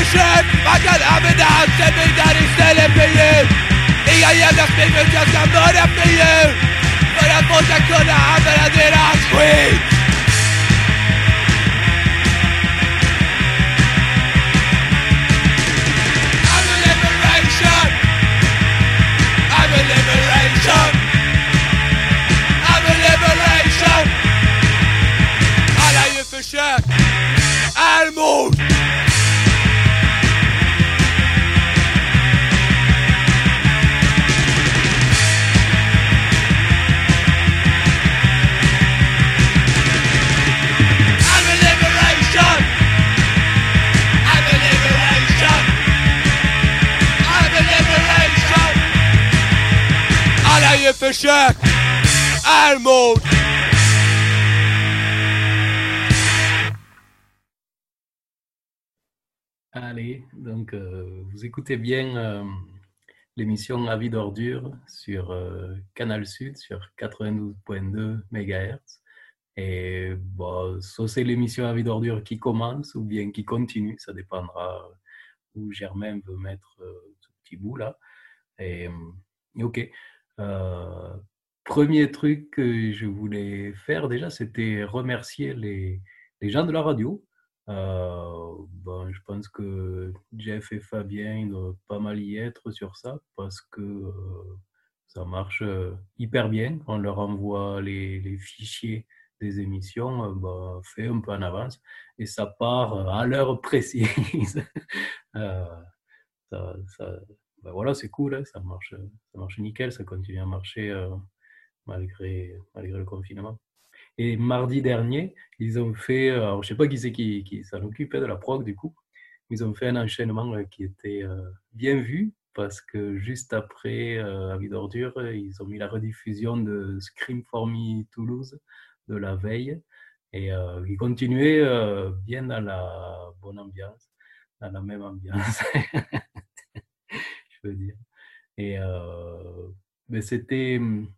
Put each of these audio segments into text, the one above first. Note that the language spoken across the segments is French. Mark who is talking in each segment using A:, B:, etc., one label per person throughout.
A: försök, man kan använda allt som bildar istället för djur. Inga jävla springmutar ska mörda för djur, för att folk ska kunna använda deras skit. I'm a liberation. I'm a liberation. I'm a liberation. Alla djurförsök är mord. Försök är mord.
B: Allez, donc vous écoutez bien l'émission Avis d'ordure sur Canal Sud sur 92.2 MHz. Et bon, soit c'est l'émission Avis d'ordure qui commence ou bien qui continue, ça dépendra où Germain veut mettre ce petit bout là. Et ok. Premier truc que je voulais faire déjà, c'était remercier les gens de la radio. Bon, je pense que Jeff et Fabien ils doivent pas mal y être sur ça parce que ça marche hyper bien. On leur envoie les fichiers des émissions fait un peu en avance et ça part à l'heure précise. Voilà, c'est cool, hein, ça marche nickel, ça continue à marcher malgré le confinement. Et mardi dernier, ils ont fait, alors je sais pas qui c'est qui s'en occupait de la prog du coup, ils ont fait un enchaînement qui était bien vu parce que juste après Avis d'ordure, ils ont mis la rediffusion de Scream for Me Toulouse de la veille et ils continuaient bien dans la bonne ambiance, dans la même ambiance. Je veux dire. Et mais c'était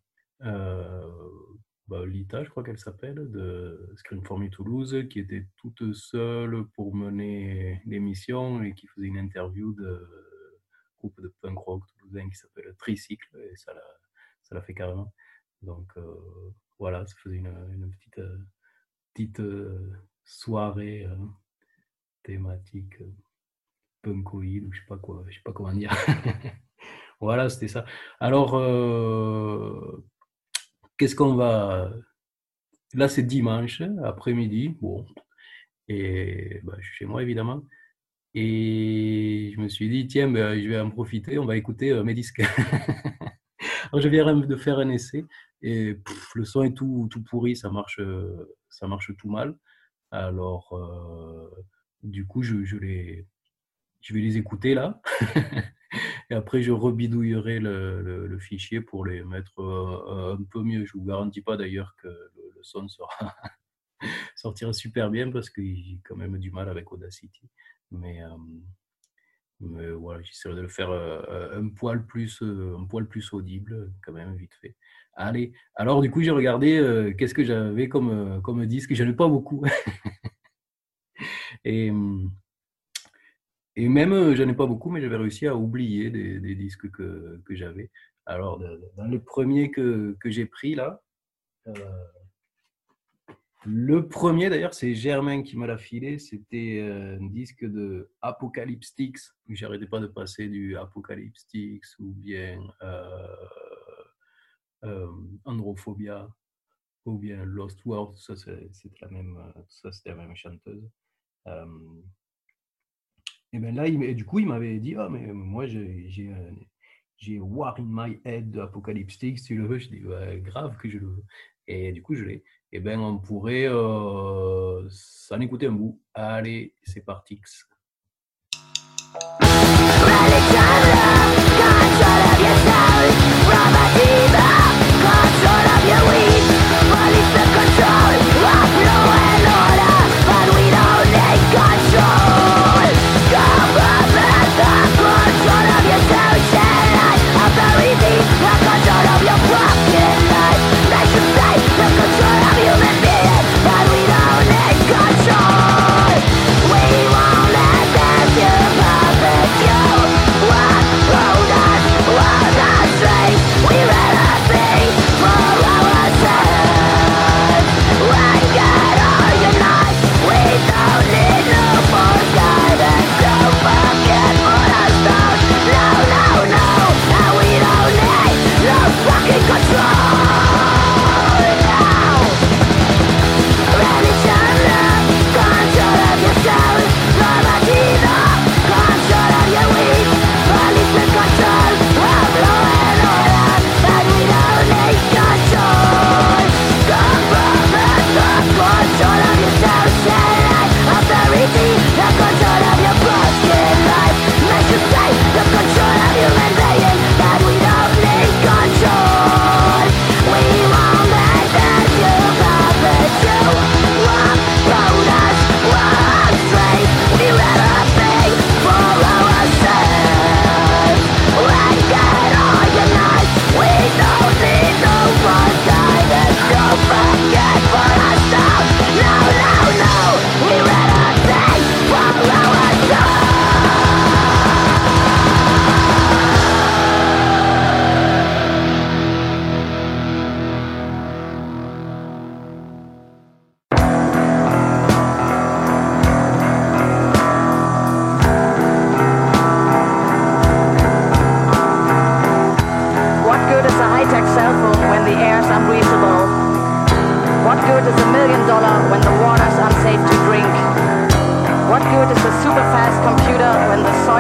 B: Lita, je crois qu'elle s'appelle, de Scream for Me Toulouse, qui était toute seule pour mener l'émission et qui faisait une interview de groupe de punk rock toulousain qui s'appelle Tricycle, et ça l'a fait carrément. Donc voilà, ça faisait une petite soirée thématique punkoïde ou je sais pas comment dire. Voilà, c'était ça. Alors qu'est-ce qu'on va... Là c'est dimanche après-midi, bon, et je suis chez moi évidemment, et je me suis dit tiens, je vais en profiter, on va écouter mes disques. Alors je viens de faire un essai et le son est tout pourri, ça marche tout mal. Alors du coup je vais les écouter là et après je rebidouillerai le fichier pour les mettre un peu mieux. Je vous garantis pas d'ailleurs que le son sortira super bien parce que j'ai quand même du mal avec Audacity, mais voilà, j'essaierai de le faire un poil plus audible quand même vite fait. Allez, alors du coup j'ai regardé qu'est-ce que j'avais comme disque, j'en ai pas beaucoup. Et même, j'en ai pas beaucoup, mais j'avais réussi à oublier des disques que j'avais. Alors, dans les premiers que j'ai pris là, le premier d'ailleurs, c'est Germain qui me l'a filé. C'était un disque de Apocalypse. J'arrêtais pas de passer du Apocalypse ou bien Androphobia ou bien Lost World. Ça, c'était la même chanteuse. Et bien là, du coup, il m'avait dit mais moi, j'ai War in My Head de Apocalypse, tu le veux? Je dis grave que je le veux. Et du coup, je l'ai. Et bien, on pourrait s'en écouter un bout. Allez, c'est parti.
C: Human being, but we don't need control. We won't let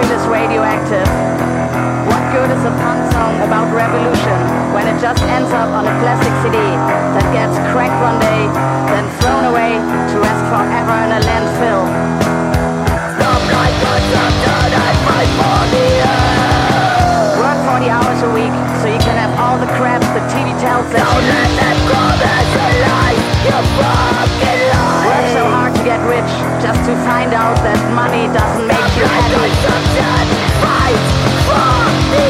C: oil is radioactive. What good is a punk song about revolution when it just ends up on a plastic CD that gets cracked one day, then thrown away to rest forever in a landfill? Stop like I fight for the earth. Work 40 hours a week so you can have all the crap the TV tells that don't let that promise a lie, you fucking lie. Work so hard to get rich just to find out that money doesn't make you happy. Fight for the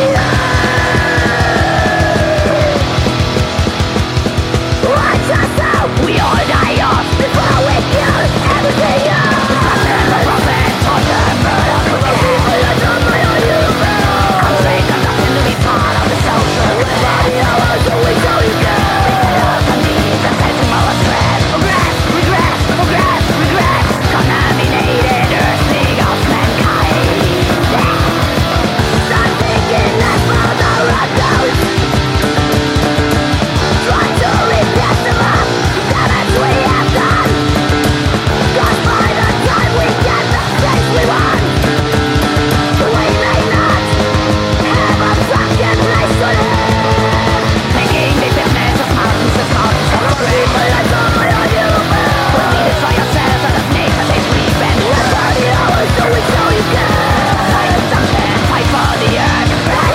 C: earth. Watch us out, we all die off before we kill everything else. Profit, torture, murder, I'm sick of nothing to be part of the social. It's 40 hours a week, so you go. I need the sense of our stress. Regret, contaminated earthling of mankind. Start thinking less for the rundown. Try to replace them up, the damage we have done. 'Cause by the time we get the place we want, we may not have a fucking place to live. Making the business of mountains of mountains of a dream. Put it for yourself and of nature they sleep and work 40 hours a week so you can fight consumption, fight for the earth.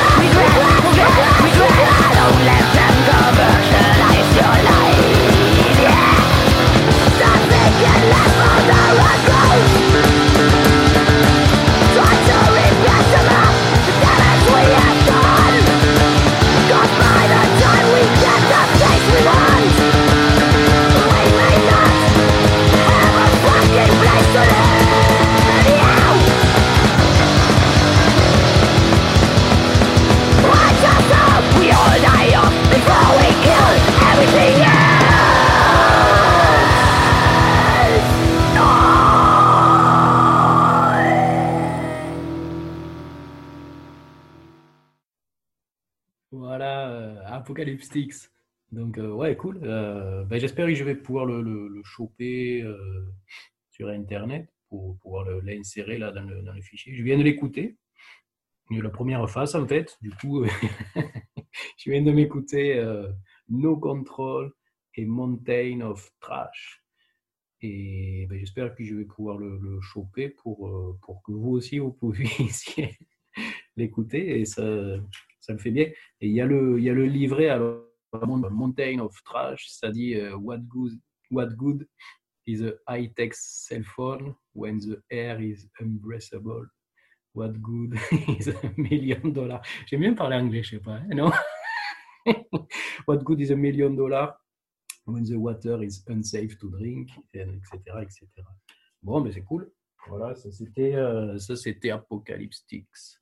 C: Regret, don't let them commercialize your life. Yeah. Stop thinking less for the road goes. Try to replace them up, the damage we have done. 'Cause by the time we get the place we want, we may not have a fucking place to live. Yeah. Watch us up, we all die off before we kill everything else. No.
B: Voilà, Apocalypse Styx. Donc, ouais, cool. Ben, j'espère que je vais pouvoir le choper sur Internet pour pouvoir l'insérer là dans le fichier. Je viens de l'écouter. La première phase, en fait. Du coup, je viens de m'écouter No Control et Mountain of Trash. Et ben, j'espère que je vais pouvoir le choper pour que vous aussi, vous puissiez l'écouter. Et ça me fait bien. Et il y a le livret, alors, Mountain of Trash, ça dit what good is a high-tech cell phone when the air is unbreathable? What good is $1 million? J'aime bien parler anglais, je sais pas, hein, non? What good is $1 million when the water is unsafe to drink, etc., etc. Bon, mais c'est cool. Voilà, ça c'était Apocalypse Styx.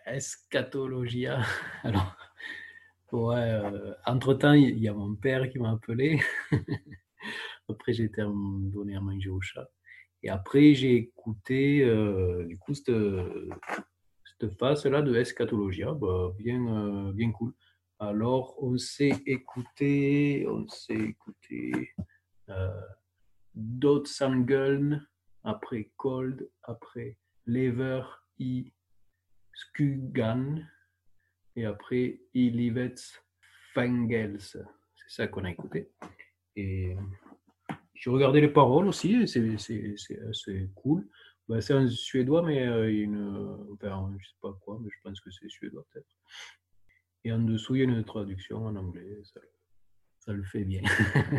B: Eschatologia. Alors, ouais, entre-temps, il y a mon père qui m'a appelé. Après, j'ai été donné à manger au chat. Et après, j'ai écouté, du coup, cette phase-là de Eschatologia, bah, bien cool. Alors, on s'est écouté Dots and Gun, après Cold, après Lever I Skuggan, et après I Livet Fangels. C'est ça qu'on a écouté. Et j'ai regardé les paroles aussi, et c'est cool. Ben, c'est en suédois, mais enfin, je sais pas quoi, mais je pense que c'est suédois peut-être. Et en dessous, il y a une traduction en anglais, ça le fait bien.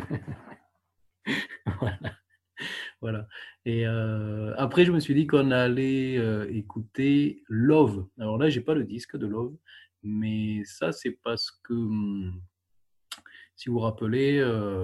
B: Voilà. Et après, je me suis dit qu'on allait écouter Love. Alors là, j'ai pas le disque de Love, mais ça, c'est parce que, si vous vous rappelez,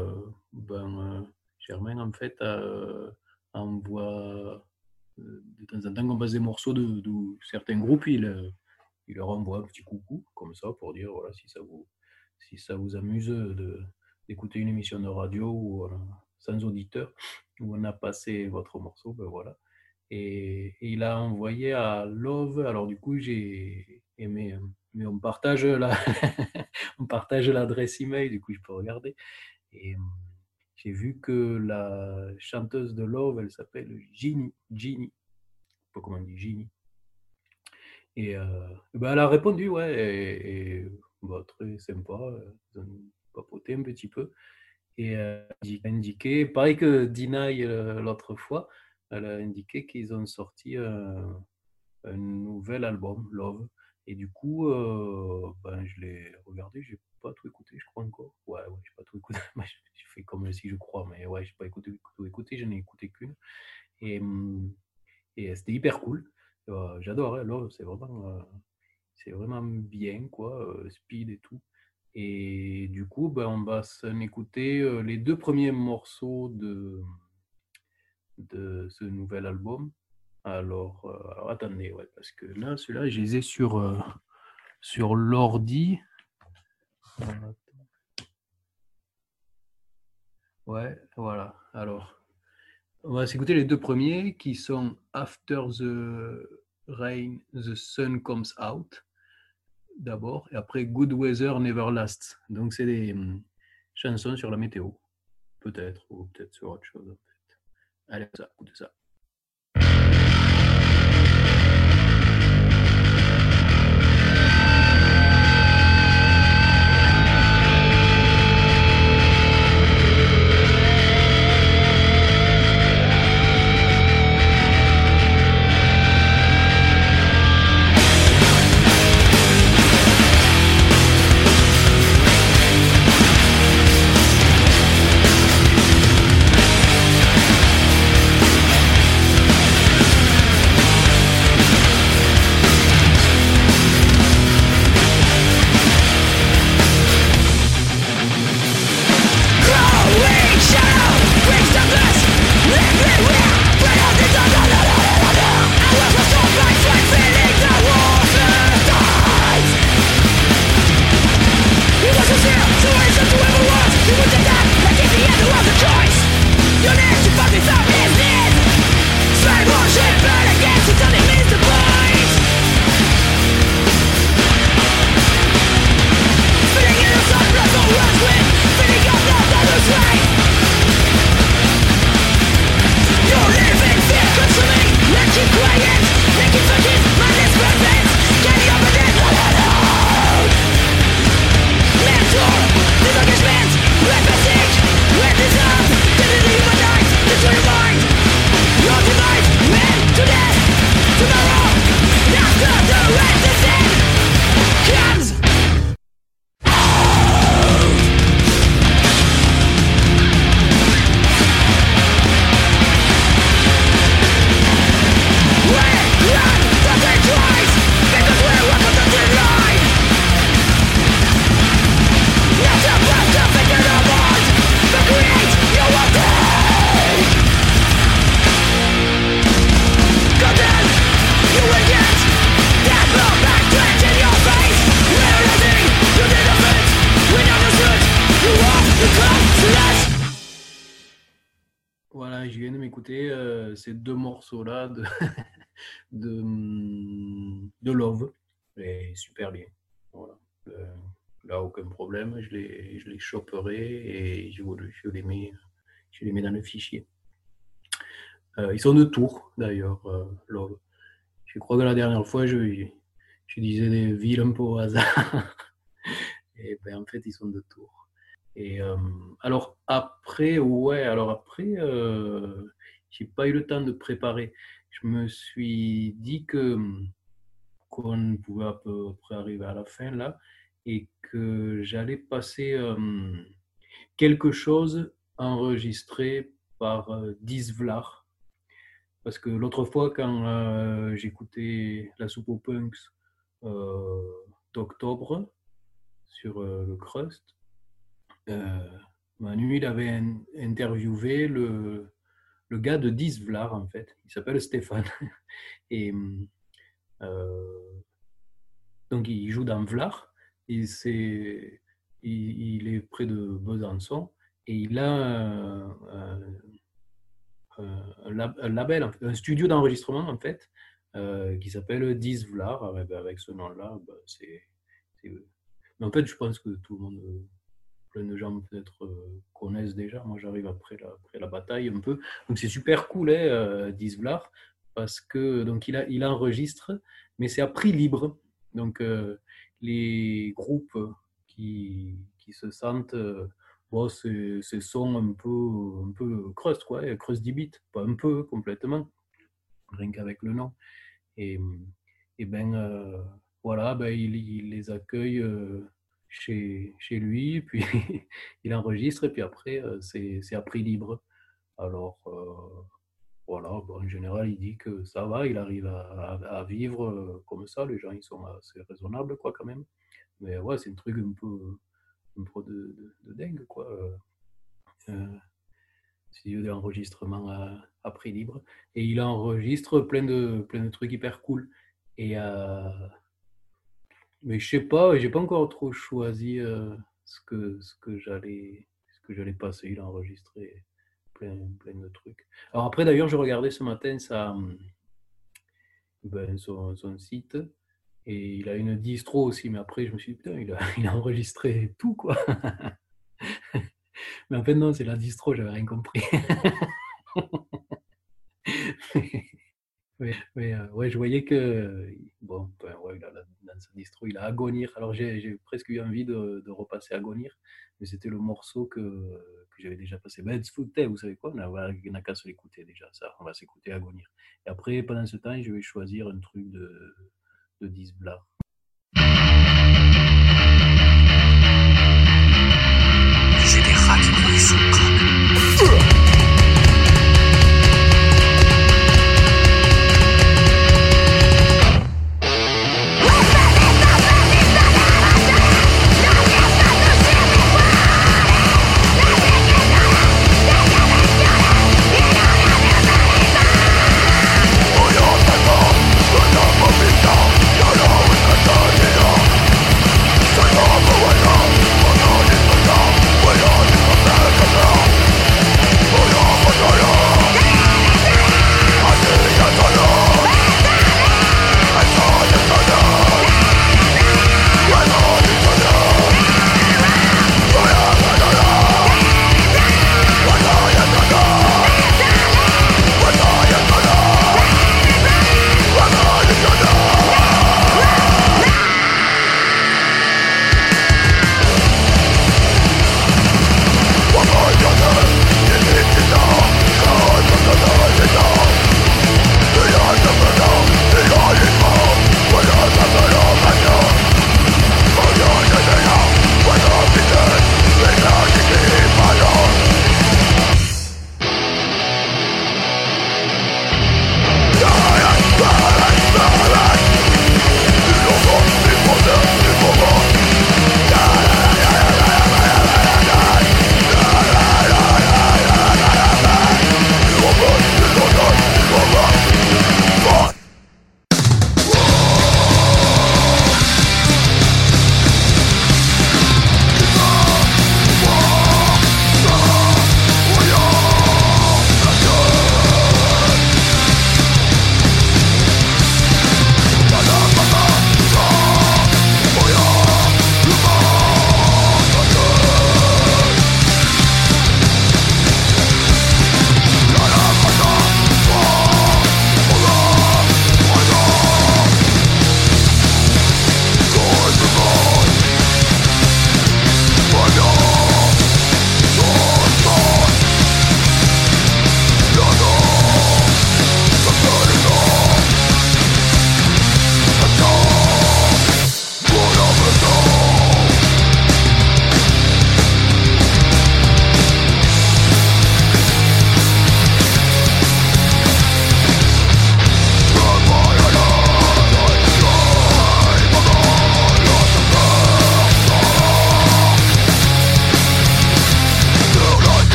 B: Germain, en fait, envoie de temps en temps qu'on passe des morceaux de certains groupes, il leur envoie un petit coucou, comme ça, pour dire, voilà, si ça vous amuse d'écouter une émission de radio ou sans auditeur, où on a passé votre morceau, ben voilà. Et il a envoyé à Love, alors du coup j'ai aimé, mais on partage l'adresse email, du coup je peux regarder. Et j'ai vu que la chanteuse de Love, elle s'appelle Ginny, je sais pas comment on dit, Ginny. Et ben elle a répondu, ouais, et bah, très sympa, ils ont papoté un petit peu. Et elle a indiqué, pareil que Deny l'autre fois, elle a indiqué qu'ils ont sorti un nouvel album, Love. Et du coup, je l'ai regardé, j'ai pas tout écouté, je crois encore. Ouais, j'ai pas tout écouté. Je fais comme si je crois, mais ouais, j'ai pas tout écouté, j'en ai écouté qu'une. Et c'était hyper cool. J'adore, hein, Love, c'est vraiment bien, quoi, speed et tout. Et du coup, on va s'en écouter les 2 premiers morceaux de ce nouvel album. Alors attendez, ouais, parce que là, ceux-là, je les ai sur l'ordi. Ouais, voilà. Alors, on va s'écouter les 2 premiers qui sont After the Rain, the Sun Comes Out. D'abord, et après Good Weather Never Lasts. Donc c'est des chansons sur la météo, peut-être, ou peut-être sur autre chose. En fait. Allez, écoutez ça. là, je viens de m'écouter ces 2 morceaux-là de Love. Et super bien. Voilà. Là, aucun problème, je les choperai et je les mets dans le fichier. Ils sont de Tours, d'ailleurs, Love. Je crois que la dernière fois, je disais des villes un peu au hasard. Et ben, en fait, ils sont de Tours. Et alors après, j'ai pas eu le temps de préparer. Je me suis dit qu'on pouvait à peu près arriver à la fin là, et que j'allais passer quelque chose enregistré par Disvlar. Parce que l'autre fois, quand j'écoutais la soupe aux punks d'octobre sur le Crust, Manu, il avait interviewé le gars de Disvlar, en fait. Il s'appelle Stéphane. Et donc, il joue dans Vlar. Il est près de Besançon. Et il a un label, un studio d'enregistrement, en fait, qui s'appelle Disvlar. Avec ce nom-là, mais en fait, je pense que tout le monde... plein de gens peut-être connaissent déjà. Moi, j'arrive après la bataille un peu. Donc, c'est super cool, Disvlar, parce que donc il enregistre, mais c'est à prix libre. Donc, les groupes qui se sentent ce son un peu crust, quoi, crust D-beat, pas un peu, complètement, rien qu'avec le nom. Et voilà, il les accueille chez lui, puis il enregistre, et puis après, c'est à prix libre. Alors, voilà, en général, il dit que ça va, il arrive à vivre comme ça, les gens, ils sont assez raisonnables, quoi, quand même. Mais ouais, c'est un truc un peu de dingue, quoi. Studio d'enregistrement à prix libre. Et il enregistre plein de trucs hyper cool. Et... mais je sais pas, j'ai pas encore trop choisi ce que j'allais passer. Il a enregistré plein de trucs. Alors après, d'ailleurs, je regardais ce matin son site, et il a une distro aussi, mais après je me suis dit, putain, il a enregistré tout, quoi. Mais en fait non, c'est la distro, j'avais rien compris. Mais ouais, je voyais que bon, ouais, dans sa distro, il a Agonir. Alors j'ai presque eu envie de repasser Agonir, mais c'était le morceau que j'avais déjà passé. Ben, vous savez quoi, on n'a qu'à se l'écouter déjà, ça. On va s'écouter Agonir. Et après, pendant ce temps, je vais choisir un truc de Disvlar.
D: J'ai des rats qui nourrissent son crâne.
E: Yo no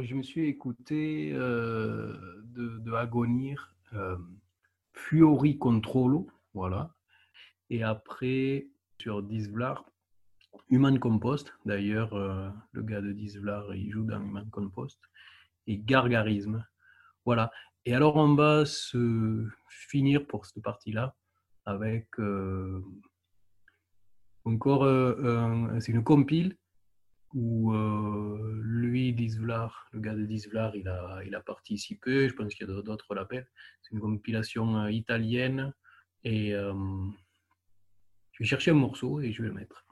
B: Alors, je me suis écouté de Agonir Fuori Controllo, voilà. Et après, sur Disvlar, Human Compost. D'ailleurs, le gars de Disvlar, il joue dans Human Compost. Et Gargarisme. Voilà. Et alors, on va se finir pour cette partie-là avec encore, c'est une compile où lui, Disvlar, le gars de Disvlar, il a participé. Je pense qu'il y a d'autres labels. C'est une compilation italienne. Et je vais chercher un morceau et je vais le mettre.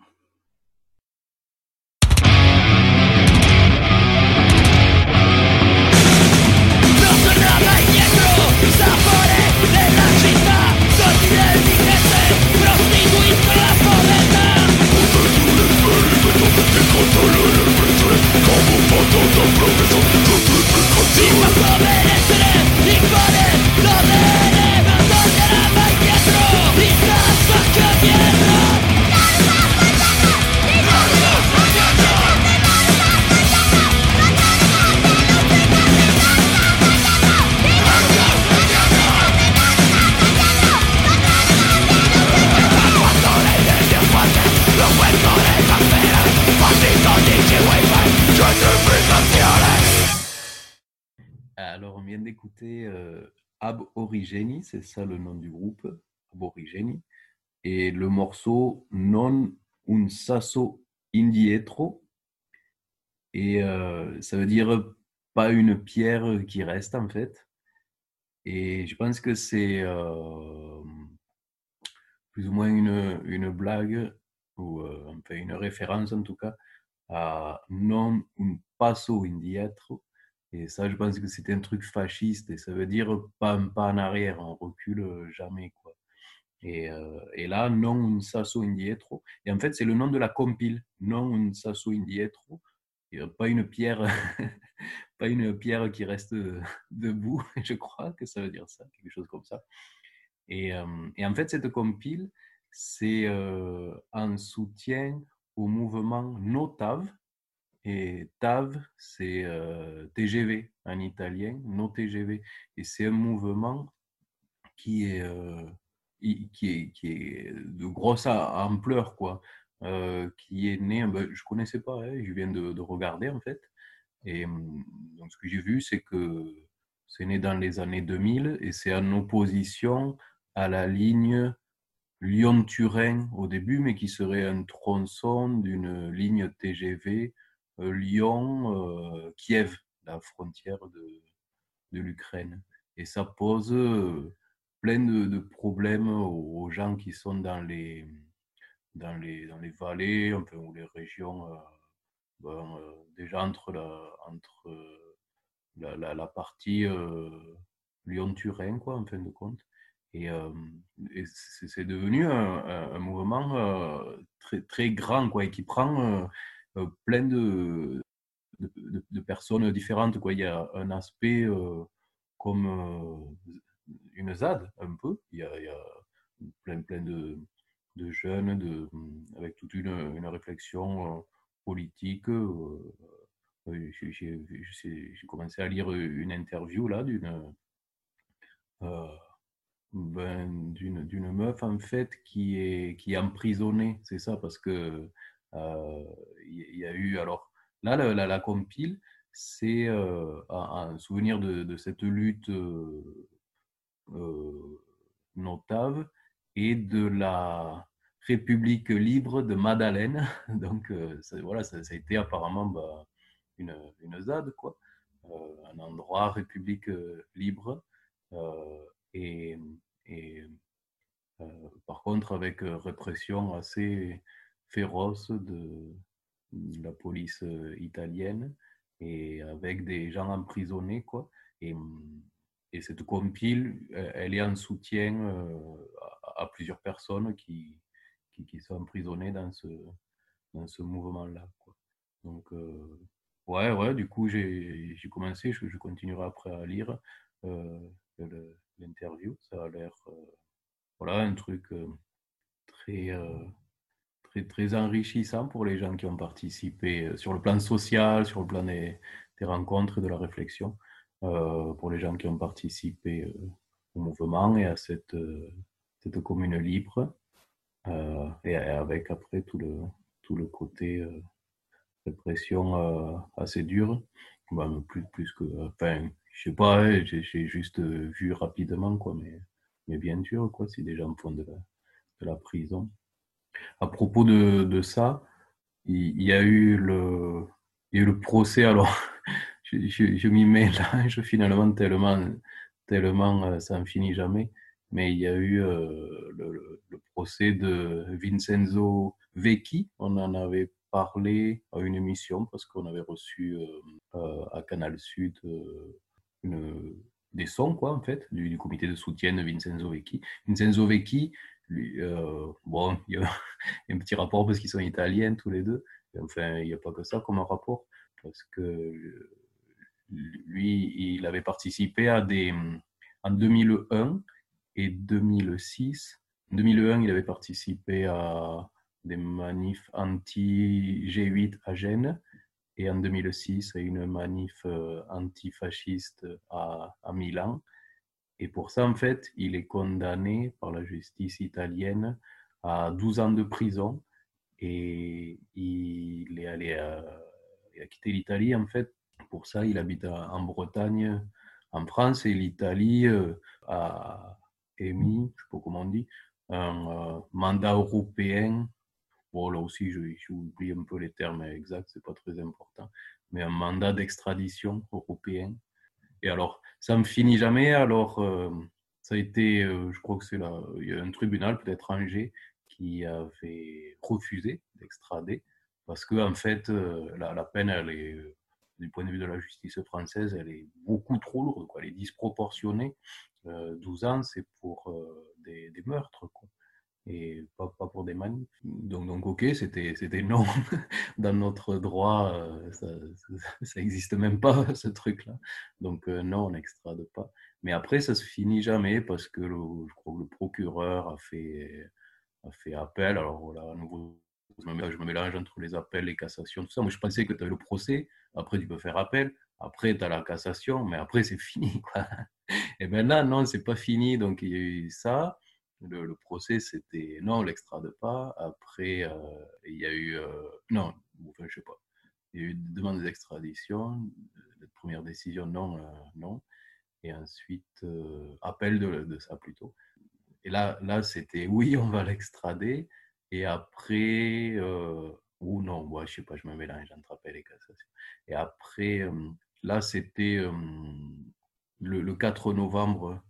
B: Alors, on vient d'écouter Ab Origeni, c'est ça le nom du groupe, Ab Origeni, et le morceau Non un sasso indietro, et ça veut dire pas une pierre qui reste en fait. Et je pense que c'est plus ou moins une blague, ou enfin une référence en tout cas, à Non un passo indietro. Et ça, je pense que c'était un truc fasciste, et ça veut dire pas un pas en arrière, on recule jamais, quoi. Et là, Non un sasso indietro. Et en fait, c'est le nom de la compile, Non un sasso indietro. Et pas une pierre, pas une pierre qui reste debout, je crois que ça veut dire ça, quelque chose comme ça. Et en fait, cette compile, c'est en soutien au mouvement No TAV. Et TAV, c'est TGV en italien, No TGV. Et c'est un mouvement qui est de grosse ampleur, quoi. Qui est né, ben, je ne connaissais pas, hein, je viens de regarder en fait. Et donc, ce que j'ai vu, c'est que c'est né dans les années 2000 et c'est en opposition à la ligne Lyon-Turin au début, mais qui serait un tronçon d'une ligne TGV Lyon-Kiev, la frontière de l'Ukraine. Et ça pose plein de problèmes aux gens qui sont dans les vallées, enfin, ou les régions, déjà entre la partie Lyon-Turin, quoi, en fin de compte. Et c'est devenu un mouvement très, très grand, quoi, et qui prend plein de personnes différentes, quoi. Il y a un aspect comme une ZAD, un peu. Il y a plein de jeunes avec toute une réflexion politique. J'ai commencé à lire une interview là euh, d'une meuf en fait qui est emprisonnée, c'est ça, parce que y a eu, alors là la compile, c'est un souvenir de cette lutte notable et de la République libre de Madeleine. Donc voilà, ça a été apparemment une ZAD, quoi. Un endroit République libre. Et, et par contre, avec répression assez féroce de la police italienne, et avec des gens emprisonnés, quoi. Et, et cette compile, elle est en soutien à plusieurs personnes qui sont emprisonnées dans ce mouvement-là, quoi. Donc, ouais, du coup, j'ai commencé, je continuerai après à lire l'interview. Ça a l'air, voilà, un truc très, très, très enrichissant pour les gens qui ont participé sur le plan social, sur le plan des rencontres et de la réflexion, pour les gens qui ont participé au mouvement et à cette commune libre, et avec après tout le côté répression assez dure. Bah, plus que, enfin, je sais pas, j'ai juste vu rapidement, quoi, mais bien dur, quoi, si des gens font de la prison. À propos de ça, il y a eu le procès. Alors, je m'y mélange finalement tellement ça n'en finit jamais. Mais il y a eu le procès de Vincenzo Vecchi. On en avait parlé à une émission parce qu'on avait reçu à Canal Sud une, des sons, quoi, en fait, du comité de soutien de Vincenzo Vecchi. Vincenzo Vecchi, lui, bon, il y a un petit rapport parce qu'ils sont italiens tous les deux. Enfin, il n'y a pas que ça comme un rapport, parce que lui, il avait participé en 2001 et 2006. En 2001, il avait participé à des manifs anti-G8 à Gênes, et en 2006, à une manif antifasciste à Milan. Et pour ça, en fait, il est condamné par la justice italienne à 12 ans de prison, et il est allé il a quitté l'Italie, en fait. Pour ça, il habite en Bretagne, en France, et l'Italie a émis, je ne sais pas comment on dit, un mandat européen. Bon, là aussi, j'oublie un peu les termes exacts, c'est pas très important, mais un mandat d'extradition européen. Et alors, ça ne finit jamais. Alors, ça a été, je crois que il y a un tribunal, peut-être Angers, qui avait refusé d'extrader parce que, en fait, la peine, elle est, du point de vue de la justice française, elle est beaucoup trop lourde, quoi. Elle est disproportionnée. 12 ans, c'est pour des meurtres, quoi, et pas pour des manifs. Donc ok, c'était non. Dans notre droit, ça n'existe même pas, ce truc-là. Donc non, on n'extrade pas. Mais après, ça se finit jamais parce que je crois que le procureur a fait appel. Alors voilà, à nouveau, je me mélange entre les appels, les cassations, tout ça. Moi, je pensais que tu avais le procès, après tu peux faire appel, après tu as la cassation, mais après c'est fini, quoi. Et maintenant, non, c'est pas fini. Donc il y a eu ça. Le procès, c'était non, on l'extrade pas. Après, il y a eu non, enfin, je sais pas. Il y a eu une demande d'extradition, de première décision, non, non. Et ensuite, appel de ça plutôt. Et là c'était oui, on va l'extrader. Et après, ou non, moi, je sais pas, je me mélange entre appel et cassation. Et après, là, c'était le 4 novembre,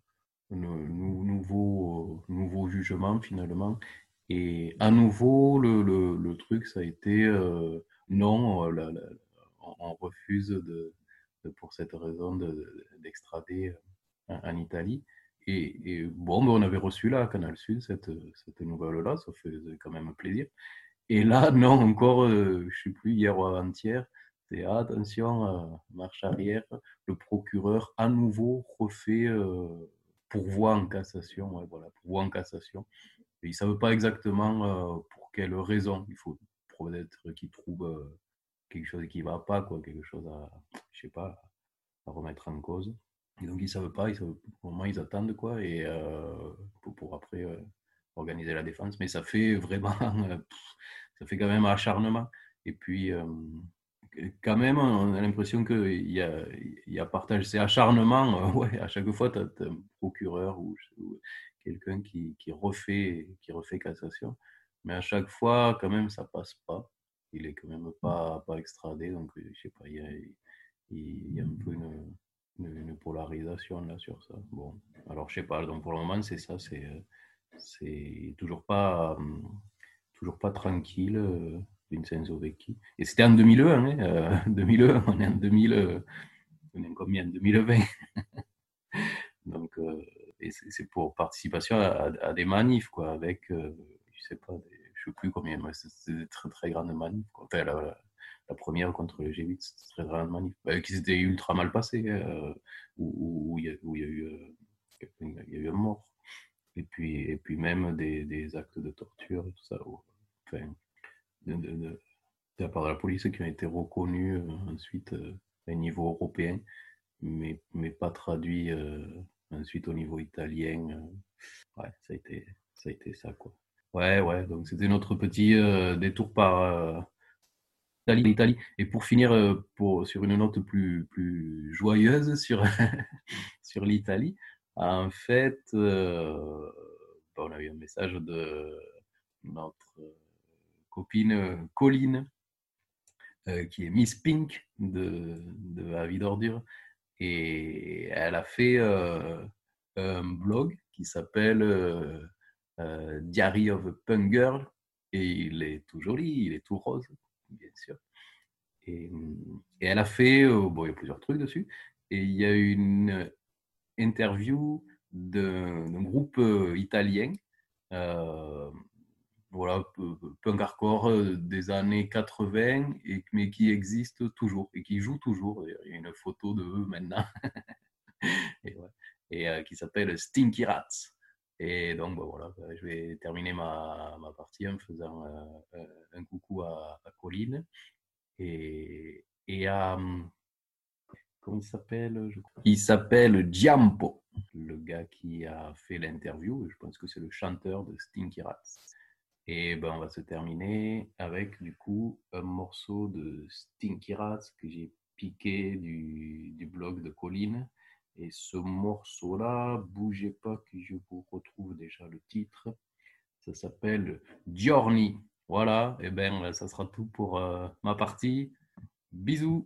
B: nouveau jugement finalement. Et à nouveau, le truc, ça a été non, on refuse pour cette raison d'extrader en Italie. Et bon, on avait reçu là à Canal Sud cette nouvelle-là, ça faisait quand même plaisir. Et là, non, encore, je ne sais plus, hier ou avant-hier, c'est attention, marche arrière, le procureur à nouveau refait pourvoi en cassation, ouais, voilà, pourvoi en cassation. Et ils ne savent pas exactement pour quelle raison. Il faut peut-être qu'ils trouvent quelque chose qui ne va pas, quoi, quelque chose je sais pas, à remettre en cause. Et donc ils savent pas, au moins ils attendent, quoi, et pour après organiser la défense. Mais ça fait vraiment, ça fait quand même acharnement. Et puis quand même, on a l'impression qu'il y a partage. C'est acharnement, ouais, à chaque fois, tu as un procureur ou quelqu'un qui refait cassation. Mais à chaque fois, quand même, ça passe pas. Il est quand même pas extradé. Donc, je sais pas, il y a un peu une polarisation là sur ça. Bon, alors je sais pas. Donc, pour le moment, c'est ça. C'est toujours pas tranquille. Vincenzo Vecchi. Et c'était en 2001, hein, 2001, on est en 2000, on est en combien, 2020. Donc, et c'est pour participation à des manifs, quoi, avec, je sais pas, je sais plus combien, mais c'est des très très grandes manifs, quoi. Enfin, la première contre le G8, c'était très grande manif, qui s'était ultra mal passé, où il y a eu un mort. Et puis même des actes de torture et tout ça. Enfin, de la part de la police qui ont été reconnus ensuite à un niveau européen, mais pas traduits ensuite au niveau italien. Ouais, ça a été ça, quoi. Ouais, donc c'était notre petit détour par l'Italie. Et pour finir, sur une note plus joyeuse sur, sur l'Italie, en fait, on a eu un message de notre copine Colline, qui est Miss Pink de La Vie d'Ordure. Et elle a fait un blog qui s'appelle Diary of a Punk Girl. Et il est tout joli, il est tout rose, bien sûr. Et elle a fait, bon, il y a plusieurs trucs dessus. Et il y a une interview d'un groupe italien, voilà, punk hardcore des années 80, mais qui existe toujours et qui joue toujours. Il y a une photo de eux maintenant. Et, ouais. Et qui s'appelle Stinky Rats. Et donc, bah, voilà, je vais terminer ma partie en faisant un coucou à Colline et à. Comment il s'appelle? Il s'appelle Giampo, le gars qui a fait l'interview. Je pense que c'est le chanteur de Stinky Rats. Et ben, on va se terminer avec du coup un morceau de Stinky Rats que j'ai piqué du blog de Colline. Et ce morceau-là, bougez pas que je vous retrouve déjà le titre. Ça s'appelle Giorni. Voilà, et ben ça sera tout pour ma partie. Bisous.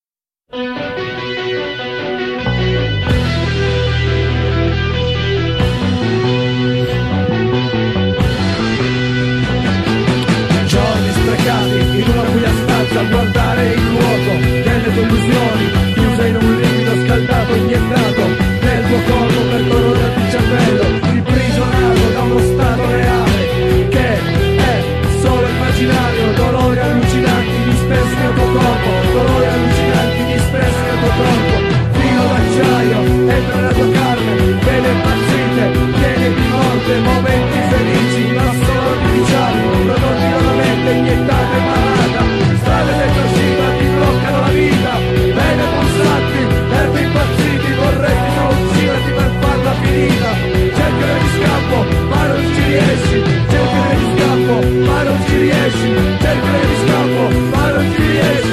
A: Giorni sprecati in una buia stanza a guardare il vuoto delle tue illusioni, chiuse in un liquido scaldato iniettato nel tuo corpo per corroderti il cervello, imprigionato da uno stato reale che è solo immaginario, dolori allucinanti dispersi nel tuo corpo, dolori allucinanti dispersi nel tuo corpo, filo d'acciaio entra nella tua carne, vene impazzite, piene di morte, momenti felici, ma solo artificiali, prodotti dalla mente iniettate e malata, strade detorsive ti bloccano la vita, vene pulsanti, nervi impazziti, vorresti solo ucciderti per farla finita, cercare di scampo, ma non ci riesci, cercare di scampo, ma non ci riesci, cercare di scampo, ma non ci riesci.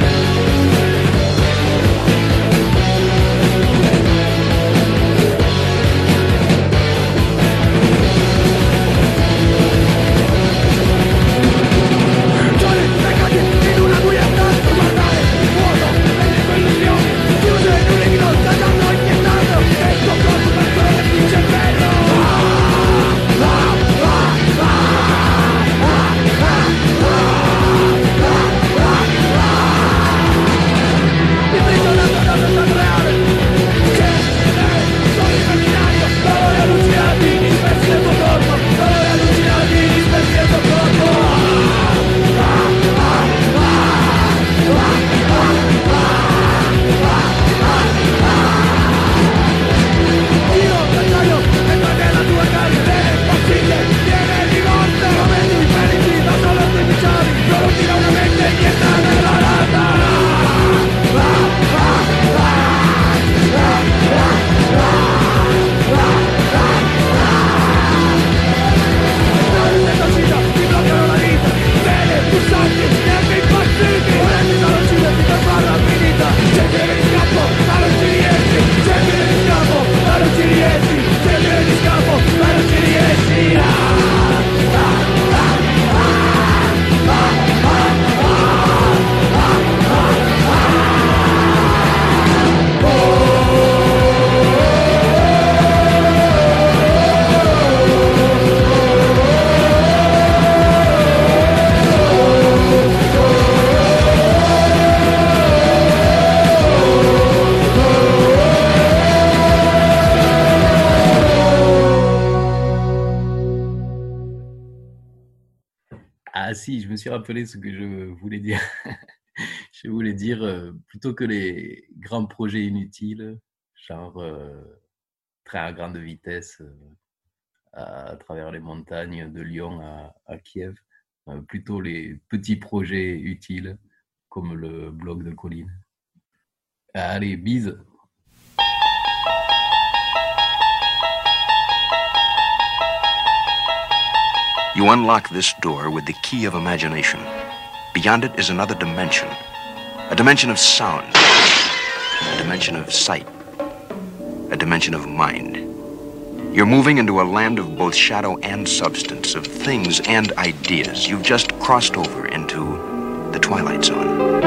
B: Ah si, je me suis rappelé ce que je voulais dire. Je voulais dire, plutôt que les grands projets inutiles, genre train à grande vitesse à travers les montagnes de Lyon à Kiev, plutôt les petits projets utiles comme le blog de Colline. Allez, bise.
D: You unlock this door with the key of imagination. Beyond it is another dimension. A dimension of sound. A dimension of sight. A dimension of mind. You're moving into a land of both shadow and substance, of things and ideas. You've just crossed over into the Twilight Zone.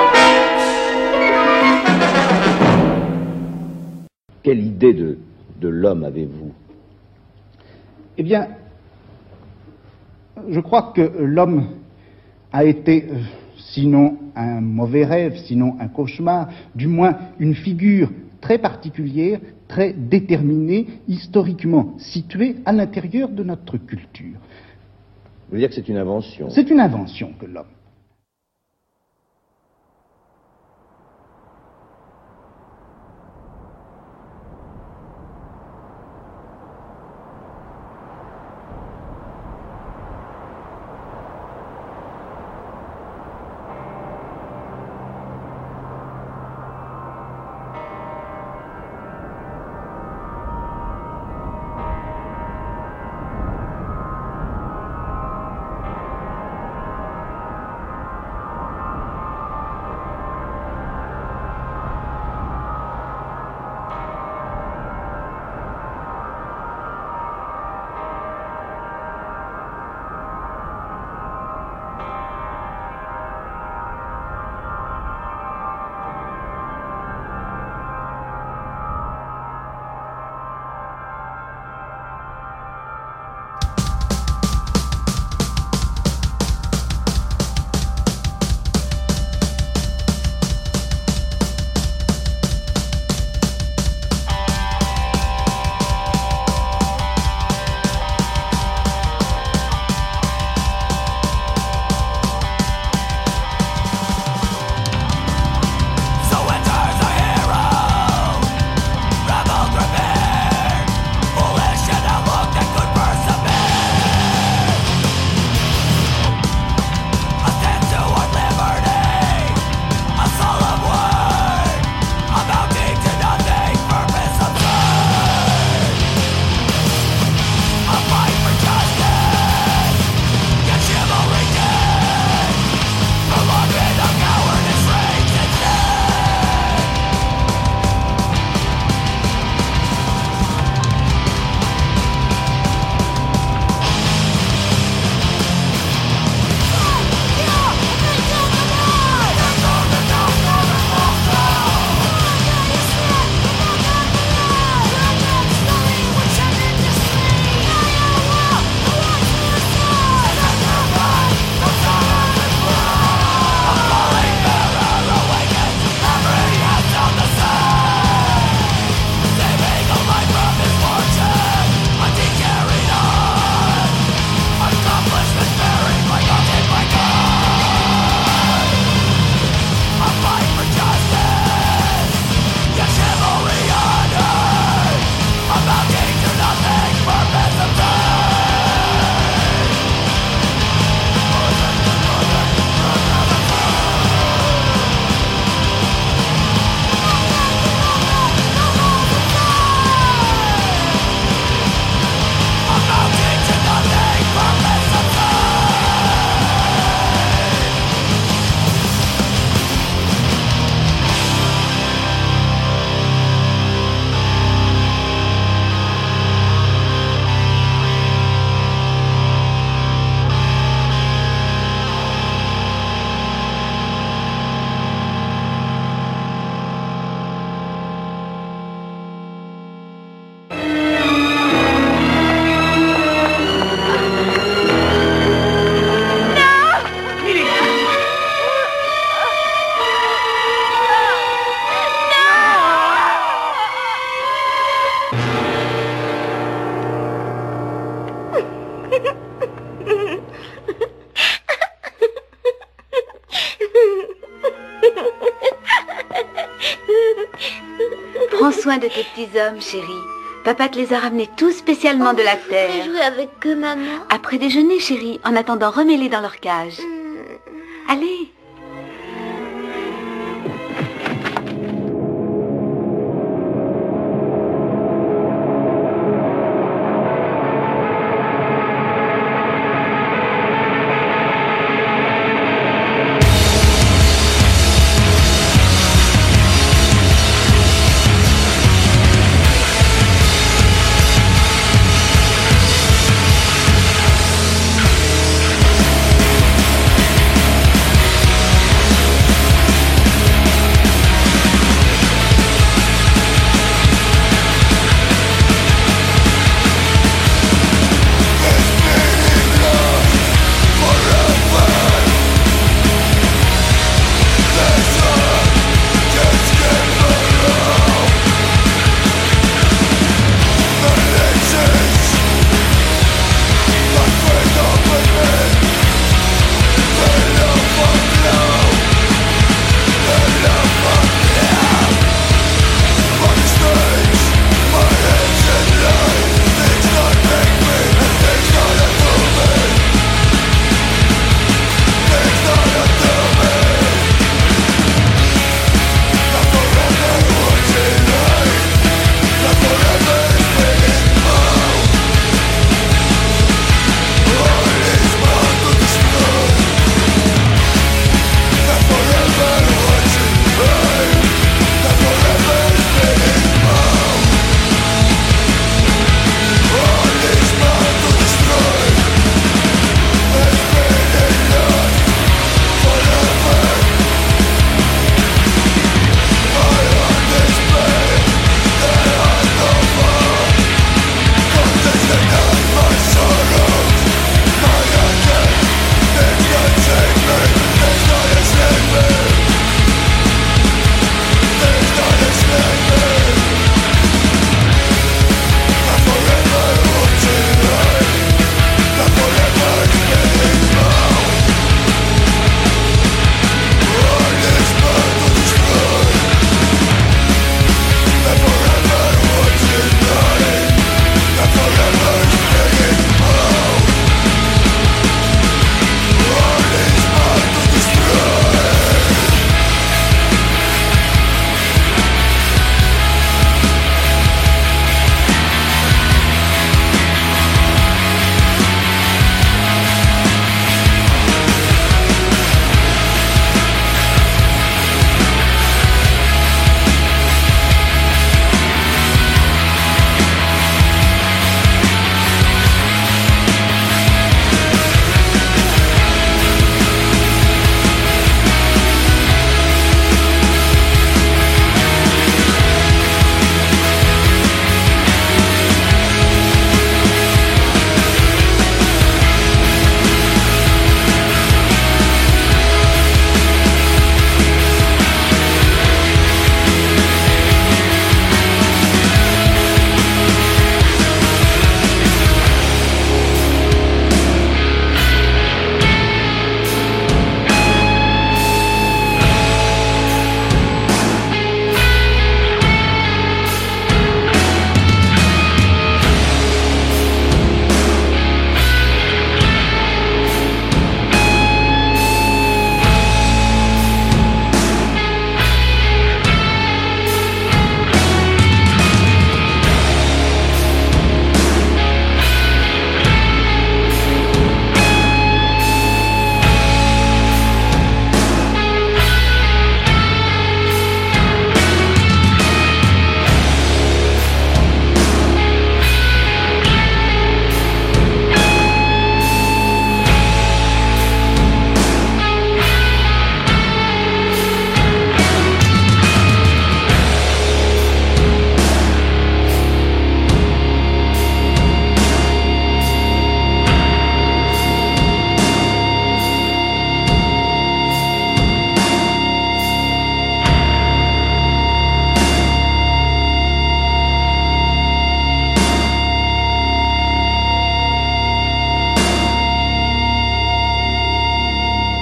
E: Quelle idée de l'homme avez-vous?
F: Eh bien, je crois que l'homme a été, sinon un mauvais rêve, sinon un cauchemar, du moins une figure très particulière, très déterminée, historiquement située à l'intérieur de notre culture.
E: Vous voulez dire que c'est une invention?
F: C'est une invention que l'homme.
G: Prends soin de tes petits hommes, chérie.
C: Papa te les a ramenés tous spécialement de la
G: Je
C: terre.
G: vais jouer avec eux, maman.
C: Après déjeuner, chérie. En attendant, remets-les dans leur cage. Allez.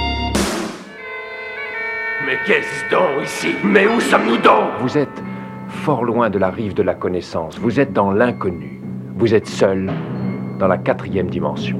H: Mais qu'est-ce donc ici? Mais où sommes-nous donc?
I: Vous êtes
G: fort loin de la rive de la connaissance. Vous êtes dans l'inconnu. Vous êtes seul dans la 4e dimension.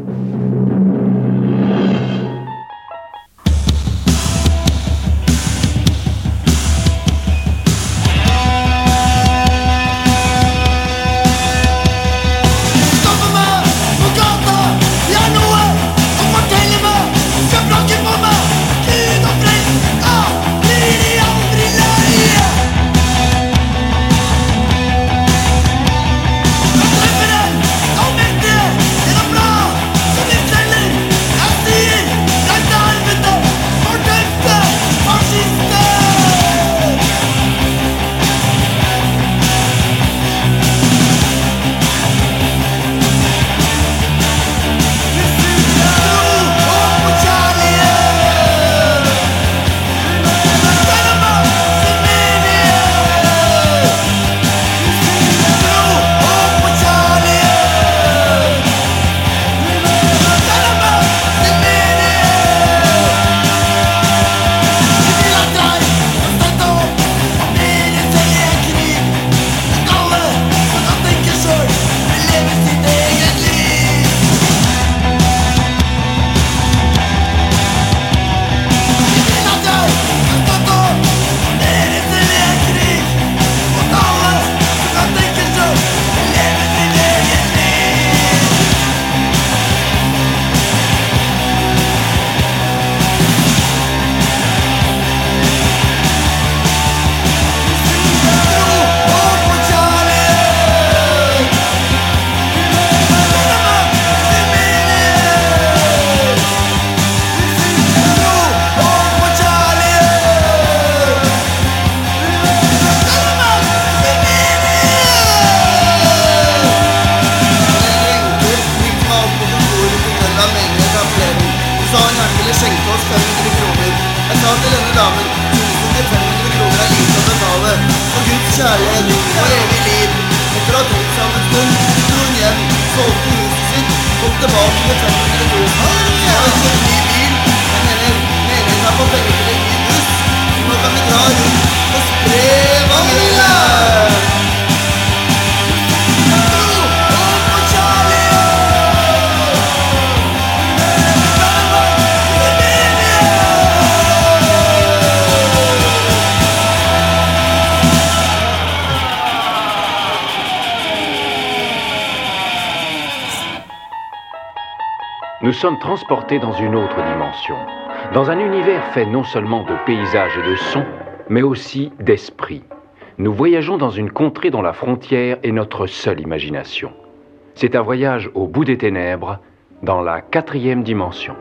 G: Nous sommes transportés dans une autre dimension, dans un univers fait non seulement de paysages et de sons, mais aussi d'esprit. Nous voyageons dans une contrée dont la frontière est notre seule imagination. C'est un voyage au bout des ténèbres, dans la 4e dimension.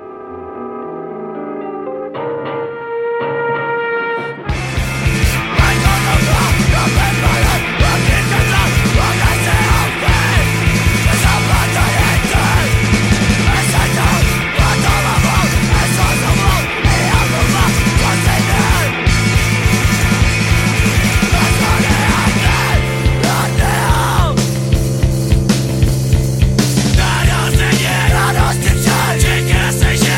H: Seguir a nos dichas, que se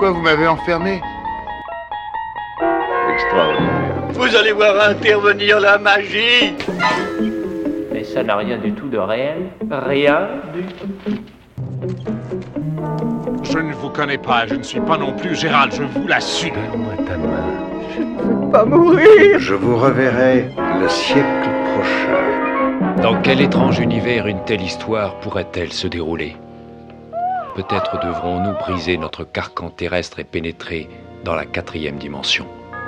H: pourquoi vous m'avez enfermé.
E: Extraordinaire.
I: Vous allez voir intervenir la magie.
J: Mais ça n'a rien du tout de réel. Rien du tout.
K: Je ne vous connais pas, je ne suis pas non plus Gérald, je vous l'assure.
L: Donne-moi ta main.
I: Je ne veux pas mourir.
E: Je vous reverrai le siècle prochain.
G: Dans quel étrange univers une telle histoire pourrait-elle se dérouler? Peut-être devrons-nous briser notre carcan terrestre et pénétrer dans la 4e dimension.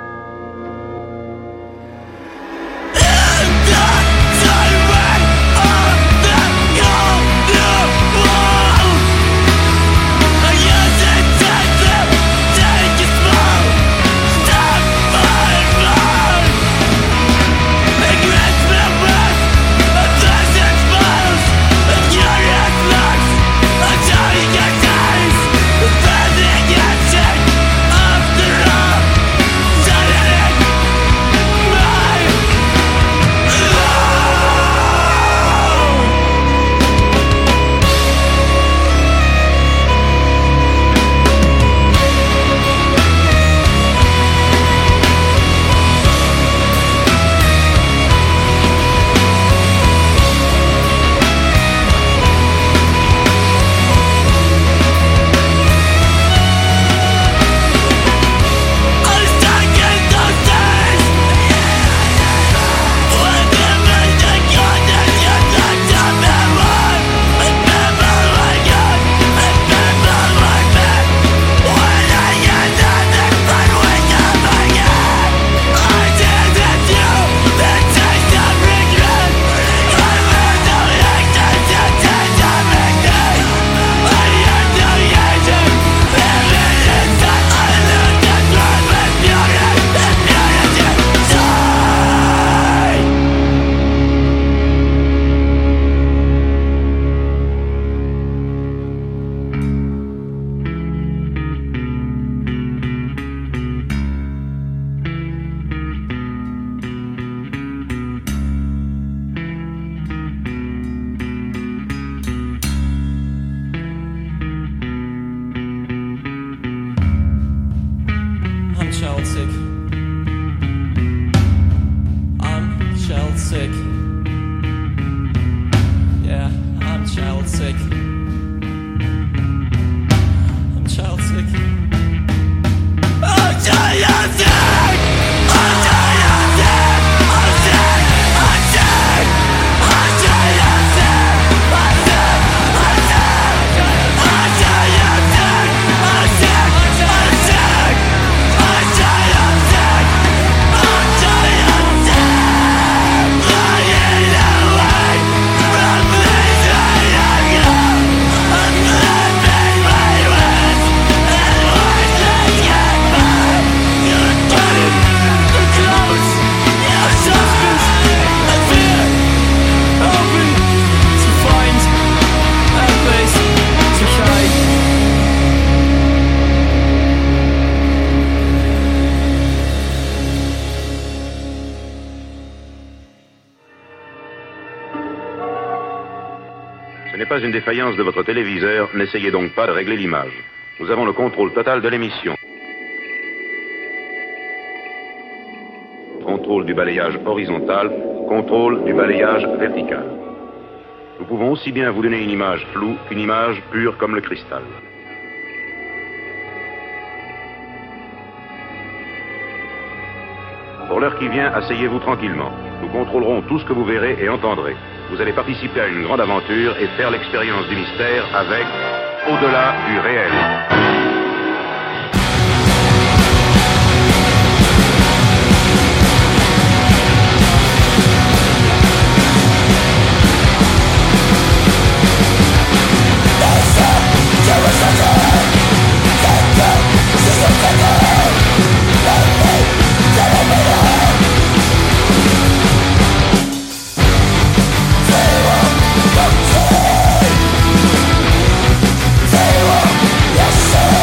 M: Ce n'est pas une défaillance de votre téléviseur, n'essayez donc pas de régler l'image. Nous avons le contrôle total de l'émission. Contrôle du balayage horizontal, contrôle du balayage vertical. Nous pouvons aussi bien vous donner une image floue qu'une image pure comme le cristal. Pour l'heure qui vient, asseyez-vous tranquillement. Nous contrôlerons tout ce que vous verrez et entendrez. Vous allez participer à une grande aventure et faire l'expérience du mystère avec Au-delà du réel.
N: Yes, sir.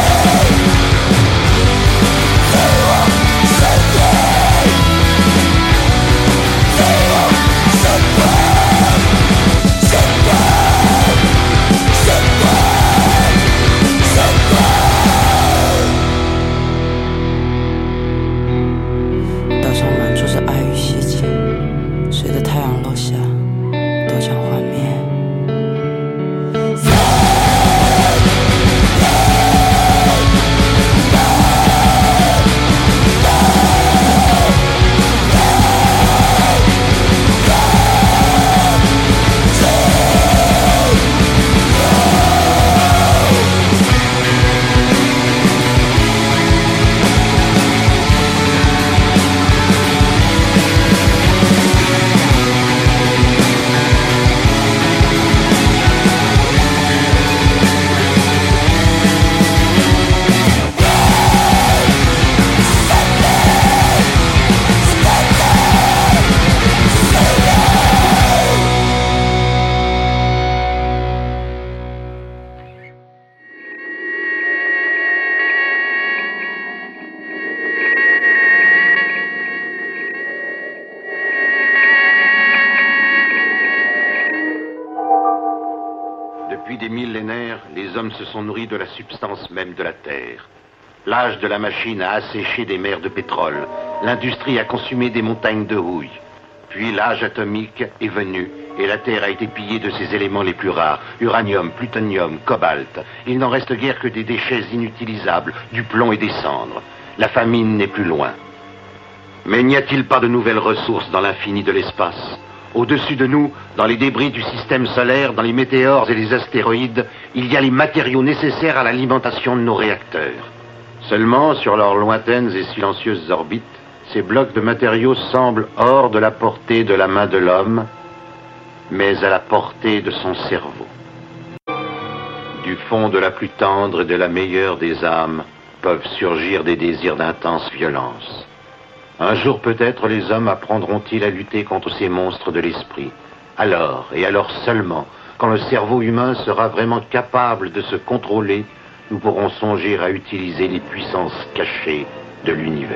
M: hommes se sont nourris de la substance même de la terre. L'âge de la machine a asséché des mers de pétrole. L'industrie a consumé des montagnes de houille. Puis l'âge atomique est venu et la Terre a été pillée de ses éléments les plus rares. Uranium, plutonium, cobalt. Il n'en reste guère que des déchets inutilisables, du plomb et des cendres. La famine n'est plus loin. Mais n'y a-t-il pas de nouvelles ressources dans l'infini de l'espace? Au-dessus de nous, dans les débris du système solaire, dans les météores et les astéroïdes, il y a les matériaux nécessaires à l'alimentation de nos réacteurs. Seulement, sur leurs lointaines et silencieuses orbites, ces blocs de matériaux semblent hors de la portée de la main de l'homme, mais à la portée de son cerveau. Du fond de la plus tendre et de la meilleure des âmes peuvent surgir des désirs d'intense violence. Un jour peut-être les hommes apprendront-ils à lutter contre ces monstres de l'esprit. Alors, et alors seulement, quand le cerveau humain sera vraiment capable de se contrôler, nous pourrons songer à utiliser les puissances cachées de l'univers.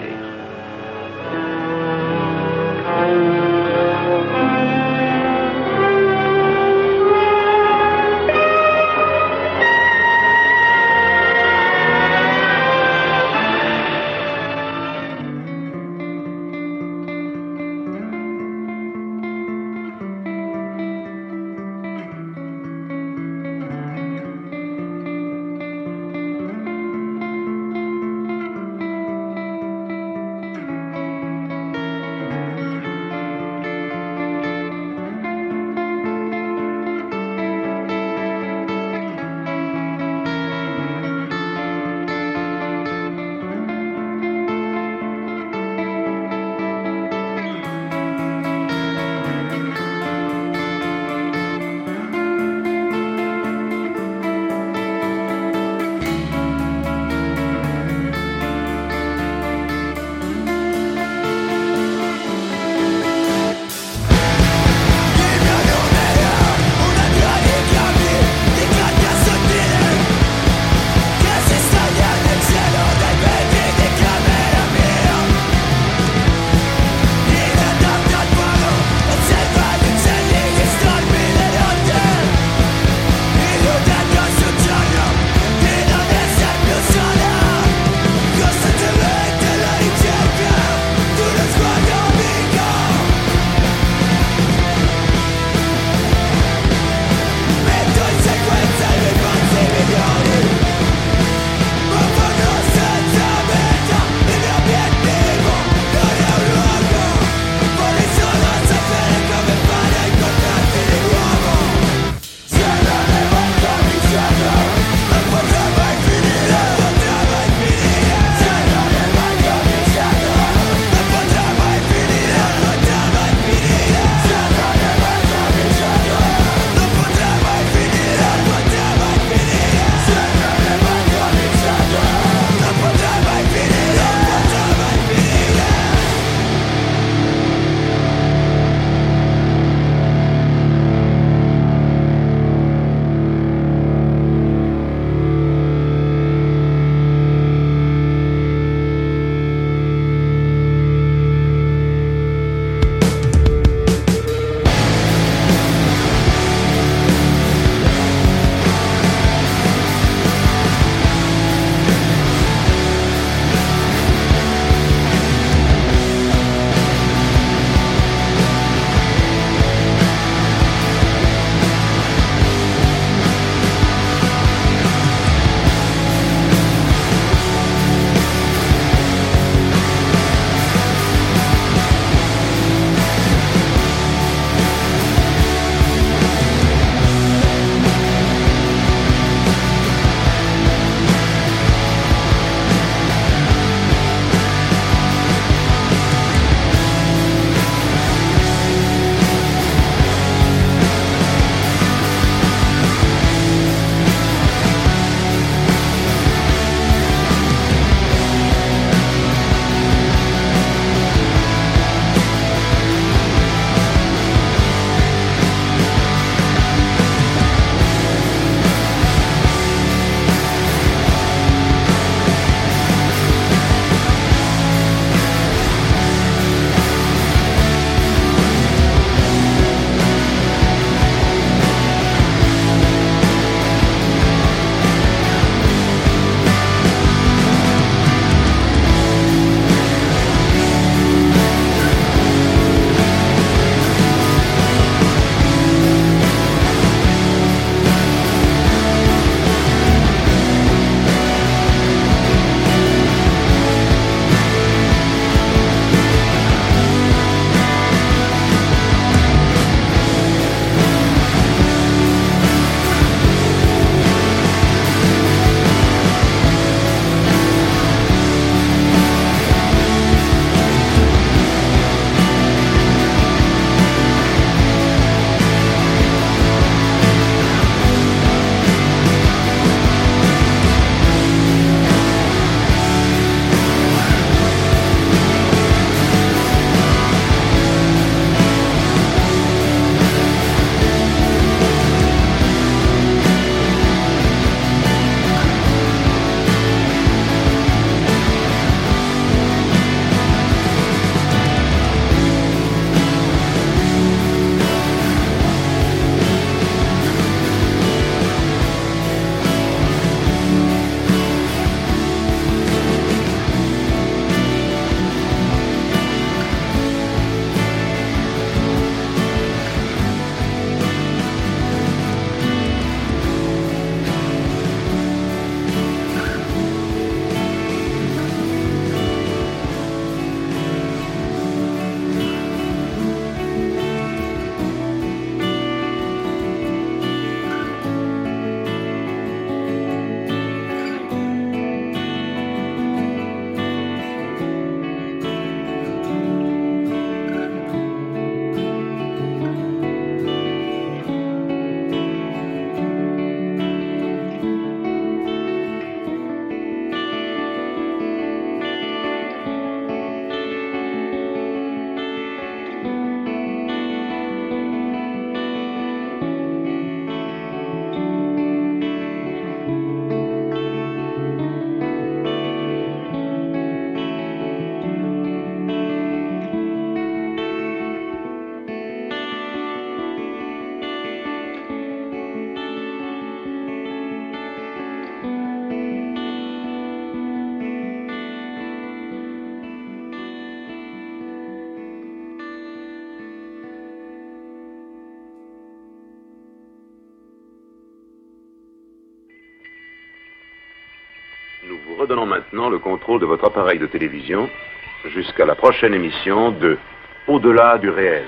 G: redonnons maintenant le contrôle de votre appareil de télévision jusqu'à la prochaine émission de Au-delà du réel.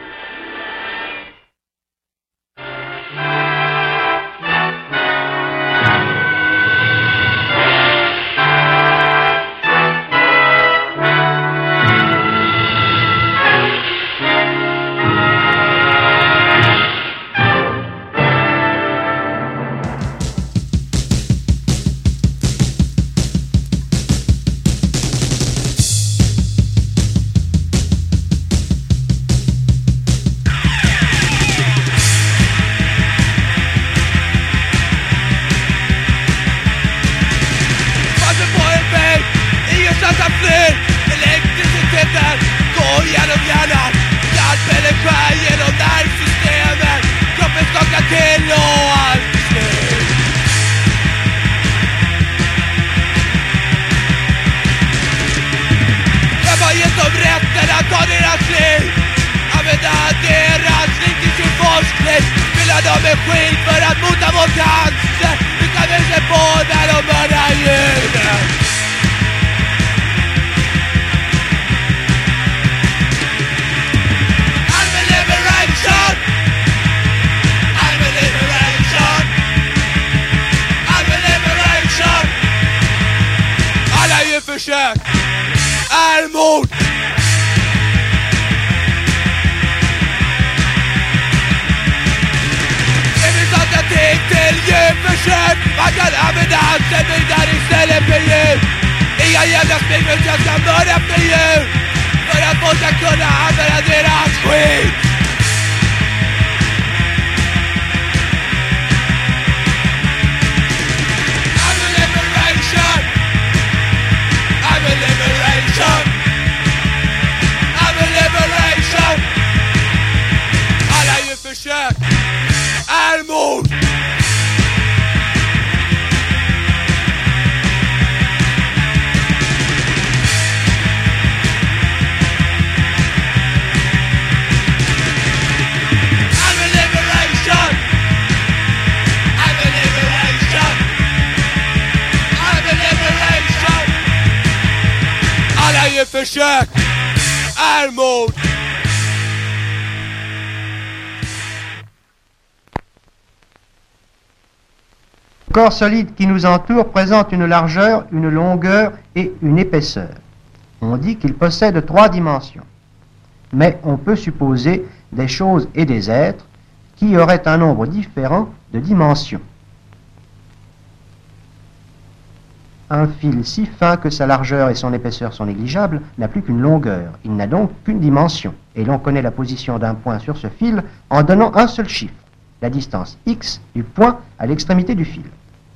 H: Le corps solide qui nous entoure présente une largeur, une longueur et une épaisseur. On dit qu'il possède 3 dimensions. Mais on peut supposer des choses et des êtres qui auraient un nombre différent de dimensions. Un fil si fin que sa largeur et son épaisseur sont négligeables n'a plus qu'une longueur. Il n'a donc qu'une dimension. Et l'on connaît la position d'un point sur ce fil en donnant un seul chiffre, la distance x du point à l'extrémité du fil.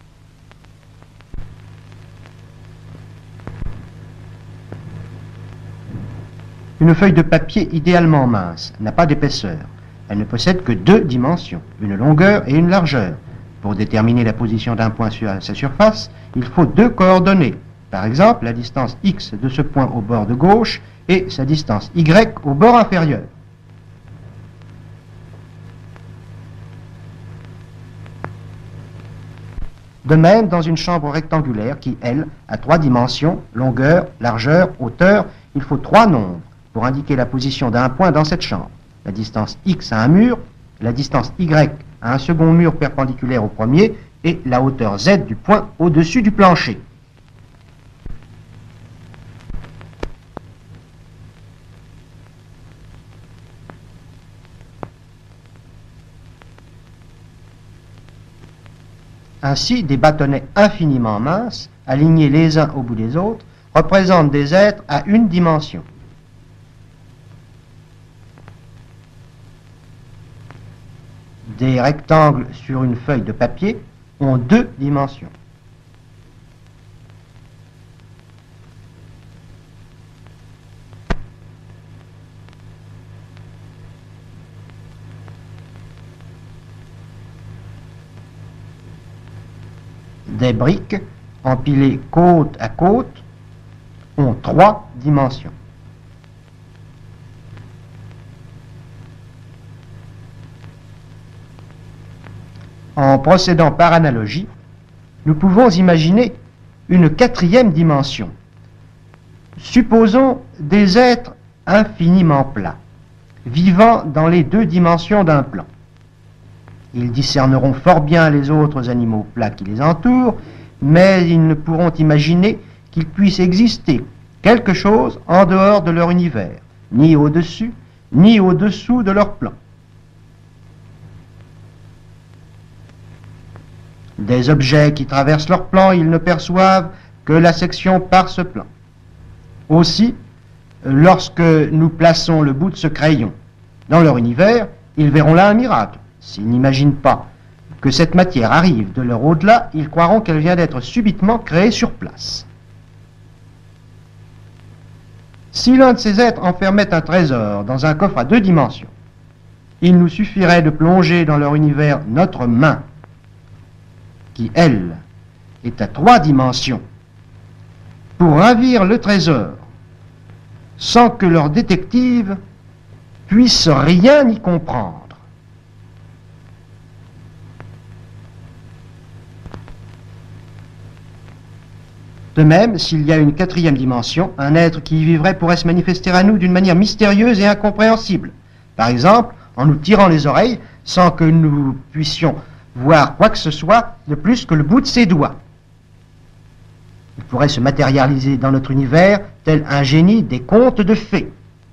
H: Une feuille de papier idéalement mince n'a pas d'épaisseur. Elle ne possède que 2 dimensions, une longueur et une largeur. Pour déterminer la position d'un point sur sa surface, il faut 2 coordonnées. Par exemple, la distance x de ce point au bord de gauche et sa distance y au bord inférieur. De même, dans une chambre rectangulaire qui, elle, a 3 dimensions, longueur, largeur, hauteur, il faut 3 nombres pour indiquer la position d'un point dans cette chambre. La distance x à un mur, la distance y à un second mur perpendiculaire au premier et la hauteur z du point au-dessus du plancher. Ainsi, des bâtonnets infiniment minces, alignés les uns au bout des autres, représentent des êtres à une dimension. Des rectangles sur une feuille de papier ont 2 dimensions. Des briques empilées côte à côte ont 3 dimensions. En procédant par analogie, nous pouvons imaginer une quatrième dimension. Supposons des êtres infiniment plats, vivant dans les deux dimensions d'un plan. Ils discerneront fort bien les autres animaux plats qui les entourent, mais ils ne pourront imaginer qu'il puisse exister quelque chose en dehors de leur univers, ni au-dessus, ni au-dessous de leur plan. Des objets qui traversent leur plan, ils ne perçoivent que la section par ce plan. Aussi, lorsque nous plaçons le bout de ce crayon dans leur univers, ils verront là un miracle. S'ils n'imaginent pas que cette matière arrive de leur au-delà, ils croiront qu'elle vient d'être subitement créée sur place. Si l'un de ces êtres enfermait un trésor dans un coffre à 2 dimensions, il nous suffirait de plonger dans leur univers notre main, qui, elle, est à 3 dimensions, pour ravir le trésor, sans que leur détective puisse rien y comprendre. De même, s'il y a une 4e dimension, un être qui y vivrait pourrait se manifester à nous d'une manière mystérieuse et incompréhensible. Par exemple, en nous tirant les oreilles, sans que nous puissions voir quoi que ce soit de plus que le bout de ses doigts. Il pourrait se matérialiser dans notre univers tel un génie des contes de fées.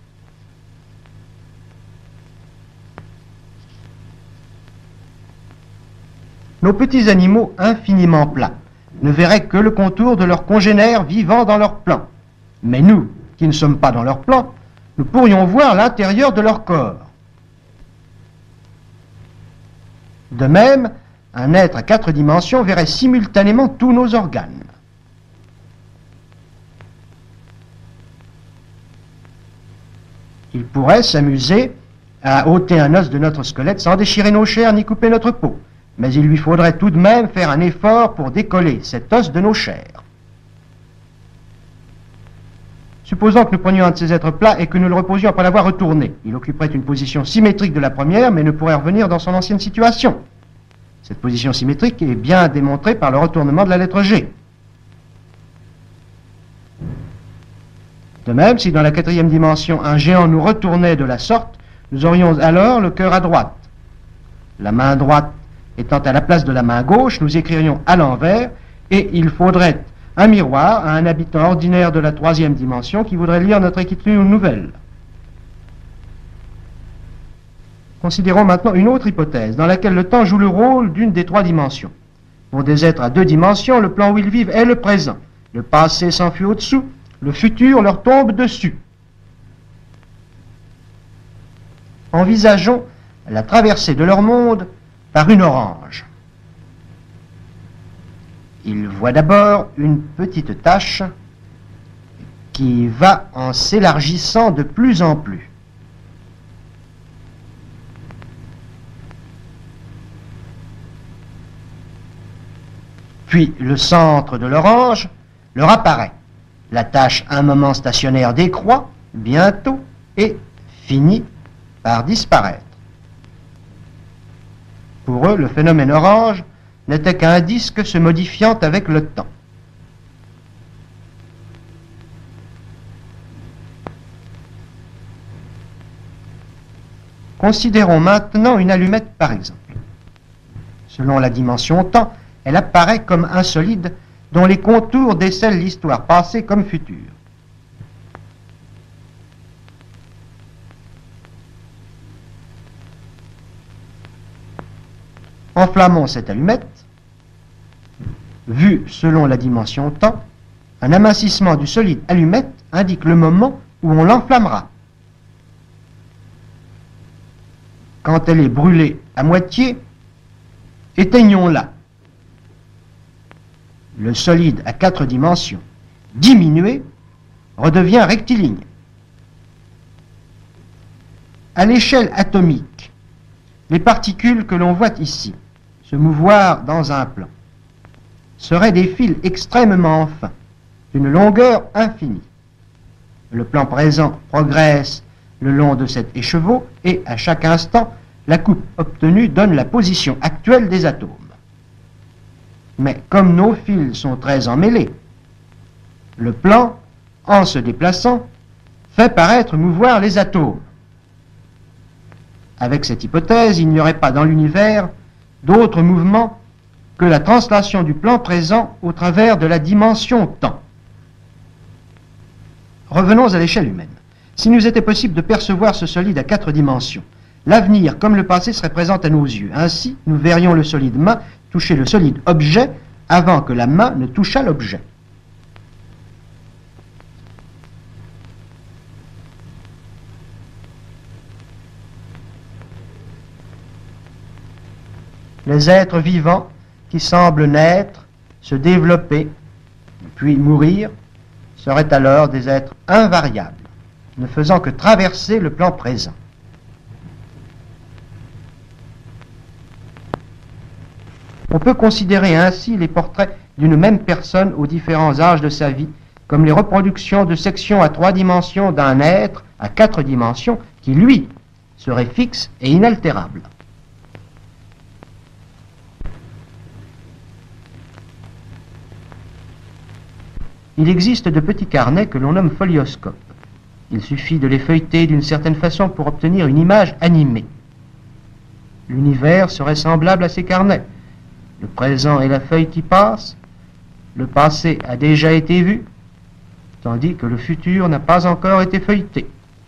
H: Nos petits animaux infiniment plats ne verraient que le contour de leurs congénères vivant dans leur plan. Mais nous, qui ne sommes pas dans leur plan, nous pourrions voir l'intérieur de leur corps. De même, un être à 4 dimensions verrait simultanément tous nos organes. Il pourrait s'amuser à ôter un os de notre squelette sans déchirer nos chairs ni couper notre peau. Mais il lui faudrait tout de même faire un effort pour décoller cet os de nos chairs. Supposons que nous prenions un de ces êtres plats et que nous le reposions après l'avoir retourné. Il occuperait une position symétrique de la première, mais ne pourrait revenir dans son ancienne situation. Cette position symétrique est bien démontrée par le retournement de la lettre G. De même, si dans la 4e dimension, un géant nous retournait de la sorte, nous aurions alors le cœur à droite. La main droite étant à la place de la main gauche, nous écririons à l'envers, et il faudrait un miroir à un habitant ordinaire de la 3e dimension qui voudrait lire notre écriture nouvelle. Considérons maintenant une autre hypothèse, dans laquelle le temps joue le rôle d'une des 3 dimensions. Pour des êtres à 2 dimensions, le plan où ils vivent est le présent. Le passé s'enfuit au-dessous, le futur leur tombe dessus. Envisageons la traversée de leur monde par une orange. Il voit d'abord une petite tache qui va en s'élargissant de plus en plus. Puis le centre de l'orange leur apparaît. La tache un moment stationnaire décroît, bientôt, et finit par disparaître. Pour eux, le phénomène orange n'était qu'un disque se modifiant avec le temps. Considérons maintenant une allumette, par exemple. Selon la dimension temps, elle apparaît comme un solide dont les contours décèlent l'histoire passée comme future. Enflammons cette allumette. Vu selon la dimension temps, un amincissement du solide allumette indique le moment où on l'enflammera. Quand elle est brûlée à moitié, éteignons-la. Le solide à 4 dimensions, diminué, redevient rectiligne. À l'échelle atomique, les particules que l'on voit ici se mouvoir dans un plan seraient des fils extrêmement fins, d'une longueur infinie. Le plan présent progresse le long de cet écheveau et à chaque instant, la coupe obtenue donne la position actuelle des atomes. Mais comme nos fils sont très emmêlés, Le plan, en se déplaçant, fait paraître mouvoir les atomes. Avec cette hypothèse, il n'y aurait pas dans l'univers d'autre mouvement que la translation du plan présent au travers de la dimension temps. Revenons à l'échelle humaine. S'il nous était possible de percevoir ce solide à 4 dimensions, l'avenir comme le passé serait présent à nos yeux. Ainsi, nous verrions le solide main toucher le solide objet avant que la main ne touchât l'objet. Les êtres vivants qui semblent naître, se développer, puis mourir, seraient alors des êtres invariables, ne faisant que traverser le plan présent. On peut considérer ainsi les portraits d'une même personne aux différents âges de sa vie comme les reproductions de sections à 3 dimensions d'un être à 4 dimensions qui, lui, serait fixe et inaltérable. Il existe de petits carnets que l'on nomme folioscopes. Il suffit de les feuilleter d'une certaine façon pour obtenir une image animée. L'univers serait semblable à ces carnets. Le présent est la feuille qui passe, le passé a déjà été vu, tandis que le futur n'a pas encore été feuilleté.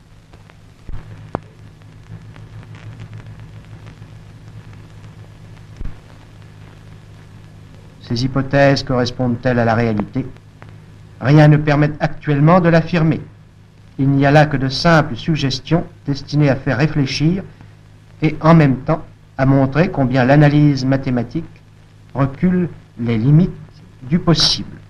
H: Ces hypothèses correspondent-elles à la réalité ? Rien ne permet actuellement de l'affirmer. Il n'y a là que de simples suggestions destinées à faire réfléchir et en même temps à montrer combien l'analyse mathématique recule les limites du possible.